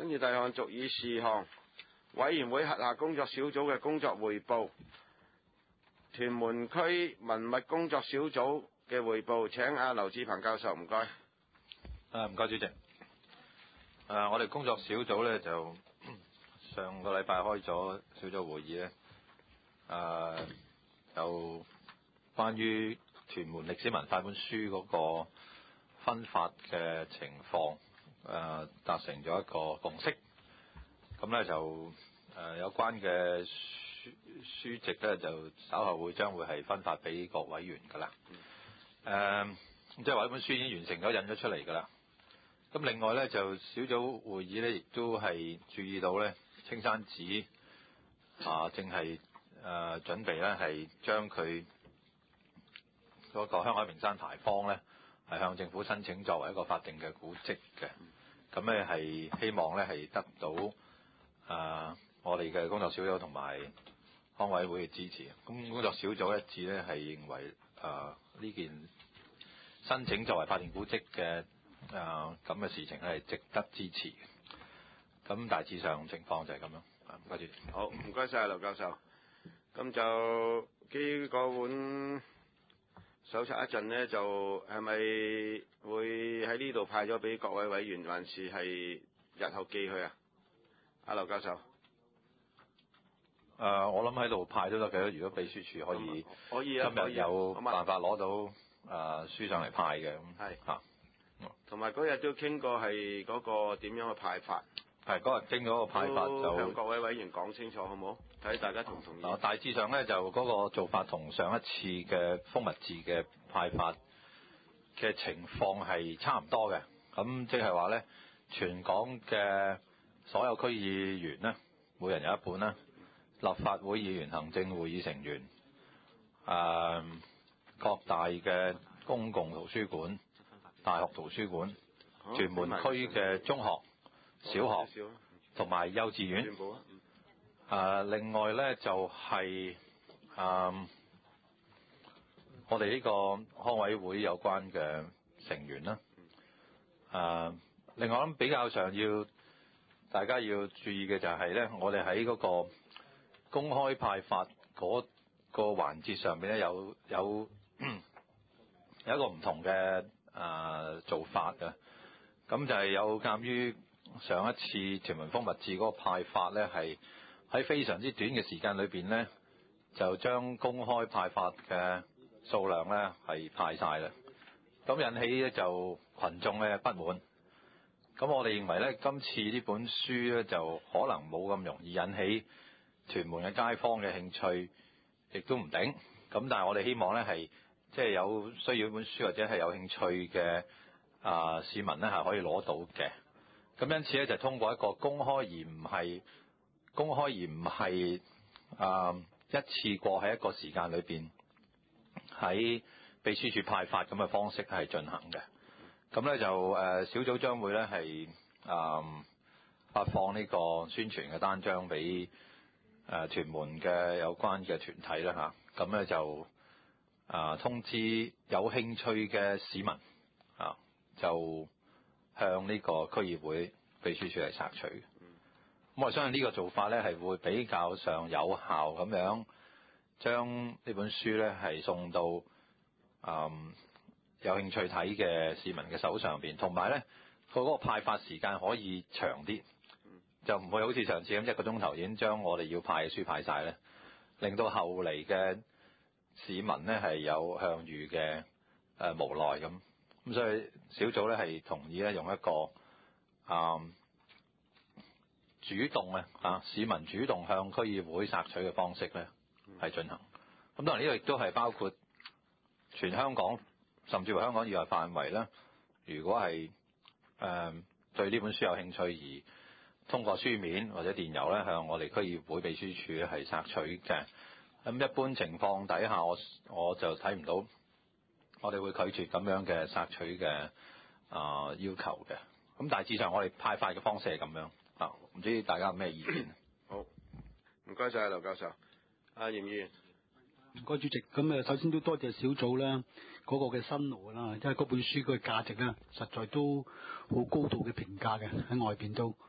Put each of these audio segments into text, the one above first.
跟住第二項族議事項，委員會轄下工作小組嘅工作匯報。屯門區文物工作小組嘅匯報，請劉志鵬教授，唔該。 唔該主席。我哋工作小組呢，就上個禮拜開咗小組會議呢，就關於屯門歷史文化本書嗰個分發嘅情況，達成咗一個共識。咁呢，就有關嘅書籍呢，就稍後將會係分發俾各委員噶啦。即係話呢本書已經完成咗，印咗出嚟噶啦。咁另外呢，就小組會議呢，亦都係注意到呢，青山寺正係準備呢，係將佢嗰個香海名山牌坊呢，係向政府申請作為一個法定嘅古蹟嘅。咁呢係希望呢，係得到我哋嘅工作小組同埋康委會嘅支持。咁工作小組一致呢，係認為呢件申請作為法定古蹟嘅咁嘅事情係值得支持嘅。咁大致上情況就係咁樣。唔該主席。 好，唔該晒劉教授。咁就基嗰本搜查一陣呢，就係咪會喺呢度派咗俾各位委員，還是係日後寄去啊？劉教授。 我諗喺度派都得嘅，如果秘書處可以今日有辦法攞到書上嚟派嘅。 係嚇。同埋嗰日都傾過係嗰個點樣嘅派法。 係嗰日傾嗰個派法就向各位委員講清楚好唔好？睇大家同唔同意。 大致上呢，就嗰個做法同上一次嘅封密字嘅派法嘅情況係差唔多嘅。咁即係話呢，全港嘅所有區議員呢，每人有一本啦。立法會議員、行政會議成員、各大嘅公共圖書館、大學圖書館、屯門區嘅中學、小學同埋幼稚園。另外呢，就係我哋呢個康委會有關嘅成員啦。另外我諗比較上大家要注意嘅就係呢，我哋喺嗰個公開派發嗰個環節上面呢，有一個唔同嘅做法嘅。咁就係有鑑於上一次屯門封密字嗰個派發呢，係喺非常之短嘅時間裏邊呢，就將公開派發嘅數量呢係派晒啦。咁引起呢就群眾呢不滿。咁我哋認為呢，今次呢本書呢，就可能冇咁容易引起屯門嘅街坊嘅興趣，亦都唔定。咁但係我哋希望呢，係即係有需要本書或者係有興趣嘅市民呢，係可以攞到嘅。咁因此呢，就通過一個公開而唔係一次過喺一個時間裏邊喺秘書處派發咁嘅方式係進行嘅。咁呢，就小組將會呢，係發放呢個宣傳嘅單張俾屯門嘅有關嘅團體啦嚇。咁呢，就通知有興趣嘅市民就向呢個區議會秘書處嚟索取。咁我相信呢個做法呢，係會比較上有效咁樣將呢本書呢，係送到有興趣睇嘅市民嘅手上邊，同埋呢，佢嗰個派發時間可以長啲，就唔會好似上次咁1個鐘頭已經將我哋要派嘅書派晒呢，令到後嚟嘅市民呢係有向隅嘅無奈咁。咁所以小組呢係同意呢用一個主動市民主動向區議會索取嘅方式呢係進行。咁當然呢個亦都係包括全香港甚至乎香港以外範圍呢，如果係對呢本書有興趣而通過書面或者電郵呢向我哋區議會秘書處係索取嘅。咁一般情況底下我就睇唔到我哋會拒絕咁樣嘅索取嘅要求嘅。咁大致上我哋派發嘅方式係咁樣。唔知大家有咩意見？ 好，唔該晒劉教授。嚴議員。 唔該主席。咁首先都多謝小組啦，嗰個嘅辛勞啦，因為嗰本書嘅價值咧，實在都好高度嘅評價嘅，喺外邊都。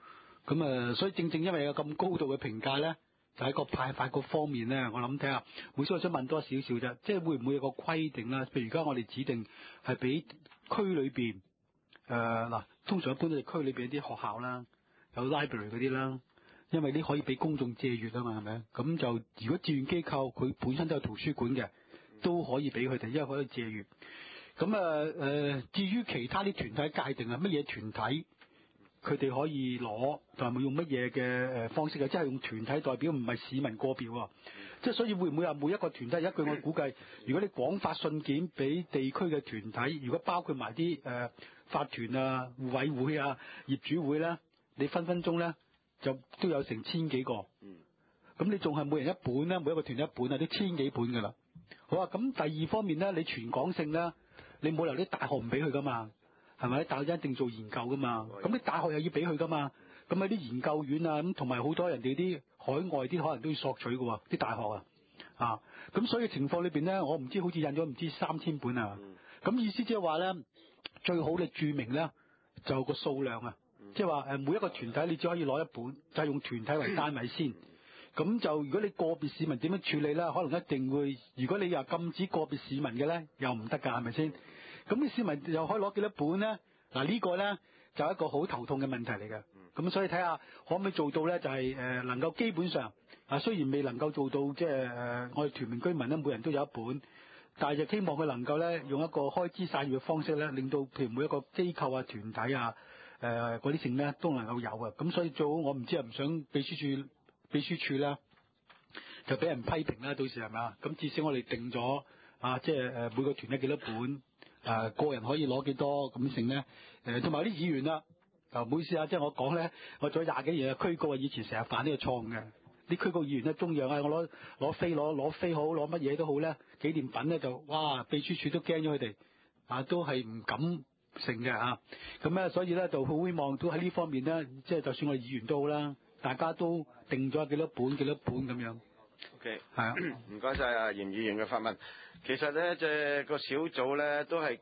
所以正正因為有咁高度嘅評價咧，就喺個派發嗰方面咧，我諗睇下，每次我想問多少少啫，即係會唔會有個規定啦？譬如而家我哋指定係俾區裏邊嗱，通常一般都係區裏邊啲學校啦，有 library 嗰啲啦，因為呢可以俾公眾借閱啊嘛，係咪？咁就如果志願機構佢本身都有圖書館嘅，都可以俾佢哋，因為可以借閱。咁至於其他啲團體界定係乜嘢團體，佢哋可以攞，同埋用乜嘢嘅方式嘅，即係用團體代表，唔係市民個別喎。即係所以會唔會話每一個團體？一句我估計，如果你廣發信件俾地區嘅團體，如果包括埋啲法團啊、互委會啊、業主會咧，你分分鐘咧就都有成千幾個。咁你仲係每人一本咧，每一個團一本啊，都千幾本㗎啦。好啊，咁第二方面咧，你全港性咧，你冇理由啲大學唔俾佢㗎嘛。係咪？大學一定做研究噶嘛？咁啲大學又要俾佢噶嘛？咁喺啲研究院啊，咁同埋好多人哋啲海外啲可能都要索取嘅喎，啲大學啊，咁所以情況裏邊咧，我唔知好似印咗唔知3000本啊，咁意思即係話咧，最好你註明咧就個數量啊，即係話每一個團體你只可以攞一本，就係用團體為單位先。咁就如果你個別市民點樣處理咧，可能一定會，如果你又禁止個別市民嘅咧，又唔得㗎，係咪先？咁啲市民又可以攞幾多本咧？嗱，呢個咧就係一個好頭痛嘅問題嚟嘅。咁所以睇下可唔可以做到咧，就係能夠基本上雖然未能夠做到即係我哋屯門居民咧每人都有一本，但係就希望佢能夠咧用一個開枝散葉嘅方式咧，令到譬如每一個機構啊、團體啊嗰啲性咧都能夠有啊。咁所以最好我唔知係唔想秘書處咧就俾人批評啦，到時係咪啊？咁至少我哋定咗即係每個團體幾多本。個人可以攞幾多咁成咧？同埋啲議員啦，唔好意思啊，即係我講咧，我做咗20幾年嘅區局，以前成日犯呢個錯誤嘅。啲區局議員咧，中意我攞飛攞飛好，攞乜嘢都好咧，紀念品咧就哇，秘書處都驚咗佢哋，都係唔敢成嘅嚇。咁咧，所以咧就好希望都喺呢方面咧，即係就算我哋議員都好啦，大家都定咗幾多本咁樣。 OK， 係啊， 唔該晒啊嚴議員嘅發問。其實咧，即係個小組咧都係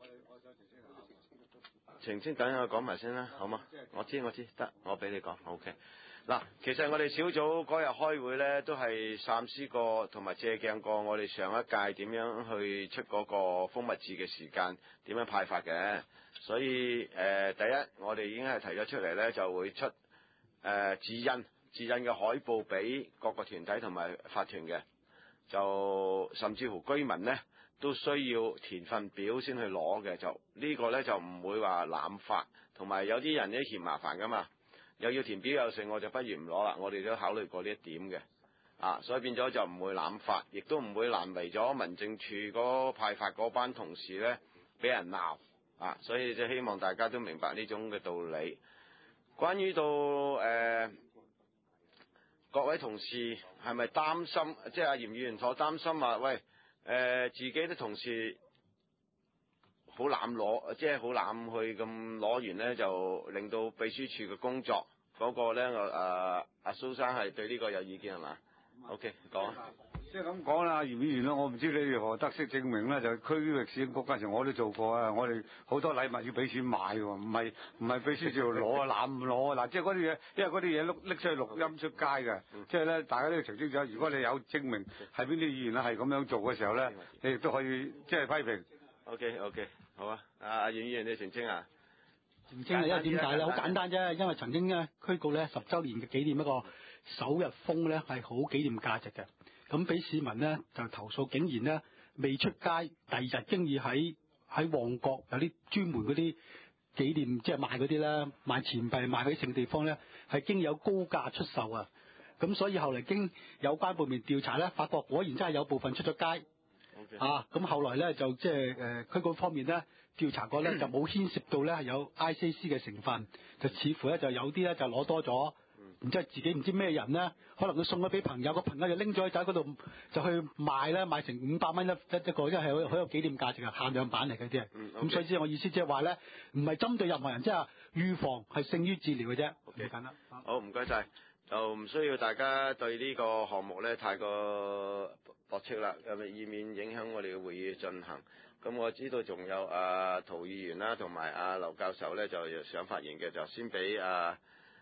澄清，等我講埋先啦，好嗎？我知得，我俾你講 OK。嗱，其實我哋小組嗰日開會咧，都係三思過同埋借鏡過我哋上一屆點樣去出嗰個封密誌嘅時間，點樣派發嘅。所以第一我哋已經係提咗出嚟咧，就會出自印嘅海報俾各個團體同埋法團嘅，就甚至乎居民咧都需要填份表先去攞嘅，就呢個咧就唔會話濫發，同埋有啲人咧嫌麻煩噶嘛，又要填表又剩，我就不如唔攞啦。我哋都考慮過呢一點嘅，所以變咗就唔會濫發，亦都唔會難為咗民政處嗰派發嗰班同事咧俾人鬧，所以就希望大家都明白呢種嘅道理。關於到各位同事係咪擔心，即係阿嚴議員所擔心話，喂自己啲同事好濫攞，即係好濫去咁攞完咧，就令到秘書處嘅工作嗰個咧，阿蘇生係對呢個有意見係嘛 ？OK， 講。 即係咁講啦，嚴議員啦，我唔知你哋何得識證明咧，就區域市政局嗰陣時我都做過啊，我哋好多禮物要俾錢買喎，唔係秘書處攞啊，濫攞啊，嗱，即係嗰啲嘢，因為嗰啲嘢拎出去錄音出街嘅，即係咧大家都要澄清咗，如果你有證明係邊啲議員咧係咁樣做嘅時候咧，你亦都可以即係批評。 OK， 好啊，阿嚴議員你澄清啊？ 澄清係因為點解咧？好簡單啫，因為曾經咧區局咧10週年嘅紀念一個首日封咧係好紀念價值嘅。咁俾市民咧就投訴，竟然咧未出街，第二日經已喺旺角有啲專門嗰啲紀念，即係賣嗰啲咧賣錢幣賣嗰啲剩地方咧，係經有高價出售啊！咁所以後嚟經有關部門調查咧，發覺果然真係有部分出咗街。咁後來咧就即係區局方面咧調查過咧就冇牽涉到咧係有 ICC 嘅成分，就似乎咧就有啲咧就攞多咗。然之後自己唔知咩人咧，可能佢送咗俾朋友，個朋友就拎咗去喺嗰度就去賣咧，賣成500蚊一個，因為係好有紀念價值嘅限量版嚟嘅啲。咁所以即係我意思即係話咧，唔係針對任何人，即係預防係勝於治療嘅啫。幾簡單。 好，唔該晒，就唔需要大家對呢個項目咧太過駁斥啦，以免影響我哋嘅會議進行。咁我知道仲有陶議員啦，同埋阿劉教授咧就想發言嘅，就先俾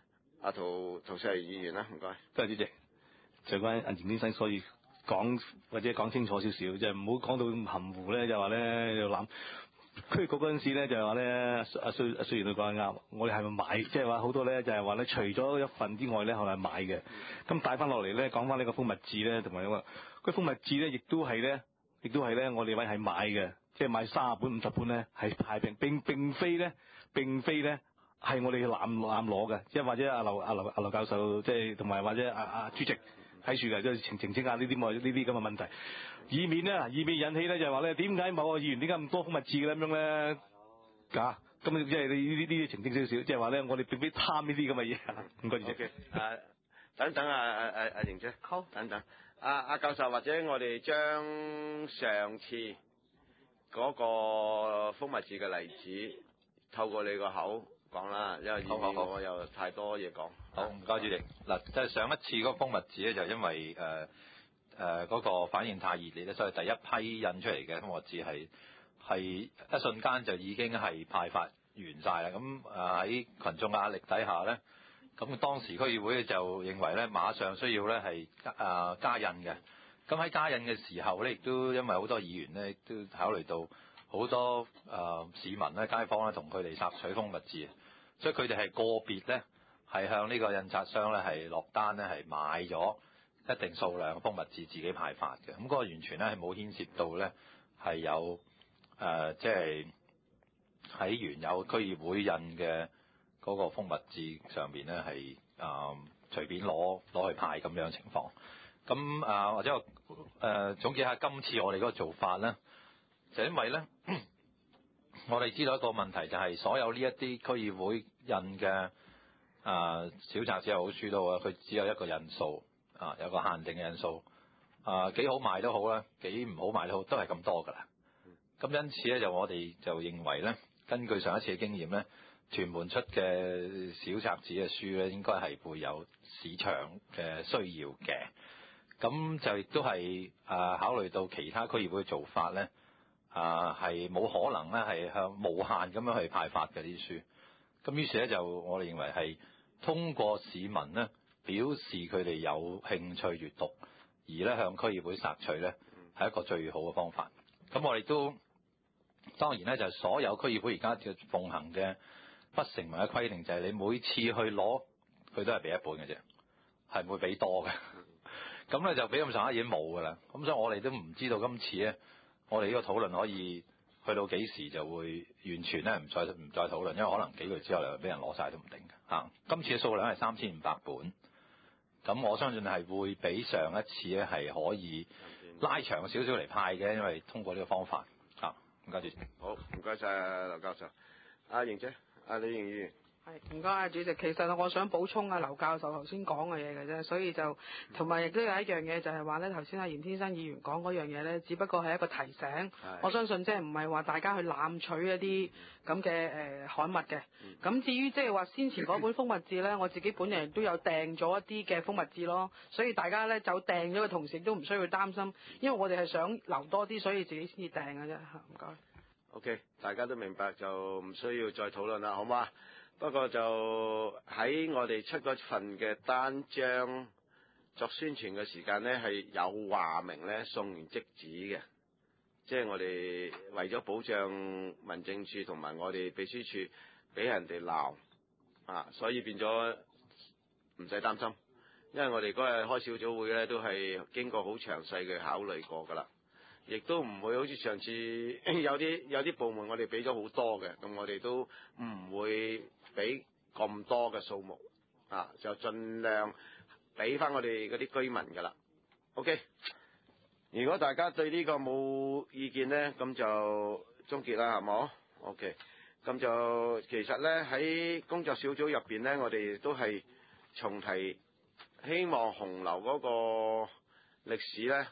阿陶世議員啦，唔該。 多謝主席。就關阿嚴先生，所以講或者講清楚少少，即係唔好講到咁含糊咧，就話咧就諗區局嗰陣時咧就係話咧阿雖然佢講得啱，我哋係咪買？即係話好多咧就係話咧，除咗一份之外咧，係咪買嘅？咁帶翻落嚟咧，講翻呢個蜂蜜紙咧，同埋個蜂蜜紙咧，亦都係咧，我哋位係買嘅，即係買30本50本咧係派並非咧係我哋攬攞嘅，即係或者阿劉教授即係同埋或者阿主席喺處嘅，即係澄清下呢啲咁嘅問題，以免引起咧就係話咧點解某個議員點解咁多蜂蜜紙嘅咁樣咧？咁即係你呢啲澄清少少，即係話咧我哋並非貪呢啲咁嘅嘢。唔該主席。 等等阿瑩姐， 好， 等等阿教授，或者我哋將上次嗰個蜂蜜紙嘅例子透過你個口講啦，因為我有太多嘢講。 好，唔該主席。嗱，即係上一次嗰個蜂蜜紙咧，就因為嗰個反應太熱烈咧，所以第一批印出嚟嘅蜂蜜紙係一瞬間就已經係派發完晒啦。咁喺群眾壓力底下咧，咁當時區議會就認為咧，馬上需要咧係加印嘅。咁喺加印嘅時候咧，亦都因為好多議員咧都考慮到好多市民咧、街坊咧同佢哋索取蜂蜜紙，所以佢哋係個別咧係向呢個印刷商咧係落單咧係買咗一定數量嘅蜂蜜紙自己派發嘅。咁嗰個完全咧係冇牽涉到咧係有即係喺原有區議會印嘅嗰個蜂蜜紙上面咧係隨便攞去派咁樣情況。咁或者我總結下今次我哋嗰個做法咧，就因為咧我哋知道一個問題就係所有呢一啲區議會印嘅小冊子又好書都好，佢只有一個印數有個限定嘅印數幾好賣都好啦，幾唔好賣都好，都係咁多㗎啦。咁因此咧，我哋就認為咧，根據上一次嘅經驗咧，屯門出嘅小冊子嘅書咧，應該係會有市場嘅需要嘅。咁就亦都係考慮到其他區議會嘅做法咧，係冇可能咧係向無限咁樣去派發嘅啲書。咁於是咧就我哋認為係通過市民咧表示佢哋有興趣閱讀，而咧向區議會索取咧係一個最好嘅方法。咁我哋都當然咧就係所有區議會而家嘅奉行嘅不成文嘅規定就係你每次去攞佢都係俾一本嘅啫，係唔會俾多嘅。咁咧就俾咁上下已經冇㗎啦。咁所以我哋都唔知道今次咧，我哋呢個討論可以去到幾時就會完全咧唔再討論，因為可能幾個月之後就俾人攞晒都唔定嘅。今次嘅數量係3500本，咁我相信係會比上一次咧係可以拉長少少嚟派嘅，因為通過呢個方法。唔該主席。 好，唔該晒劉教授。阿瑩姐，李瑩議員。 係，唔該啊，主席。其實我想補充劉教授頭先講嘅嘢嘅啫，所以就同埋亦都有一樣嘢就係話咧，頭先嚴天生議員講嗰樣嘢咧，只不過係一個提醒。我相信即係唔係話大家去濫取一啲咁嘅刊物嘅。咁至於即係話先前嗰本蜂蜜紙咧，我自己本人都有訂咗一啲嘅蜂蜜紙咯，所以大家咧就訂咗嘅同時都唔需要擔心，因為我哋係想留多啲，所以自己先至訂嘅啫。唔該。 OK， 大家都明白就唔需要再討論啦，好嘛？不過就喺我哋出嗰份嘅單張作宣傳嘅時間咧，係有話明咧送完即止嘅，即係我哋為咗保障民政處同埋我哋秘書處俾人哋鬧所以變咗唔使擔心，因為我哋嗰日開小組會咧都係經過好詳細嘅考慮過㗎啦。亦都唔會好似上次有啲部門我哋俾咗好多嘅，咁我哋都唔會俾咁多嘅數目就盡量俾翻我哋嗰啲居民㗎啦。OK， 如果大家對呢個冇意見咧，咁就終結啦，係冇 ？OK， 咁就其實咧喺工作小組入邊咧，我哋都係重提希望紅樓嗰個歷史咧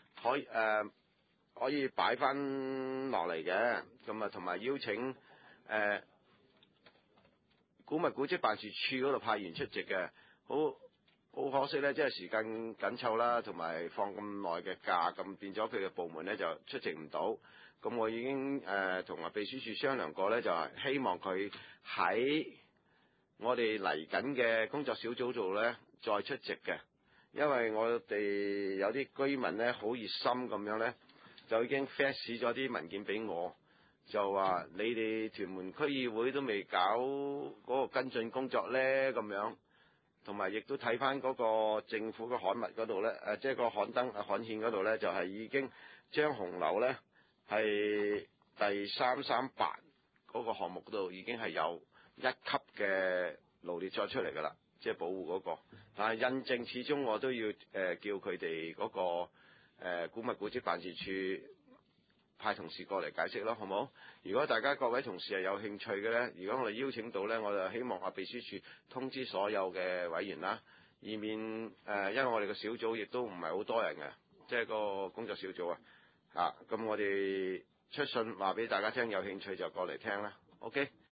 可以擺翻落嚟嘅，咁同埋邀請古物古蹟辦事處嗰度派員出席嘅，好可惜咧，即係時間緊湊啦，同埋放咁耐嘅假，咁變咗佢嘅部門咧就出席唔到。咁我已經同埋秘書處商量過咧，就係希望佢喺我哋嚟緊嘅工作小組度咧再出席嘅，因為我哋有啲居民咧好熱心咁樣咧，就已經 fax 咗啲文件俾我，就話你哋屯門區議會都未搞嗰個跟進工作咧咁樣，同埋亦都睇翻嗰個政府嘅刊物嗰度咧，即係個刊登刊憲嗰度咧，就係已經將紅樓咧係第338嗰個項目嗰度已經係有1級嘅蘆列咗出嚟㗎啦，即係保護嗰個。但係印證始終我都要叫佢哋嗰個古物古蹟辦事處派同事過嚟解釋咯，好冇？如果大家各位同事係有興趣嘅咧，如果我哋邀請到咧，我就希望秘書處通知所有嘅委員啦，以免因為我哋個小組亦都唔係好多人嘅，即係個工作小組啊，咁我哋出信話俾大家聽，有興趣就過嚟聽啦。OK。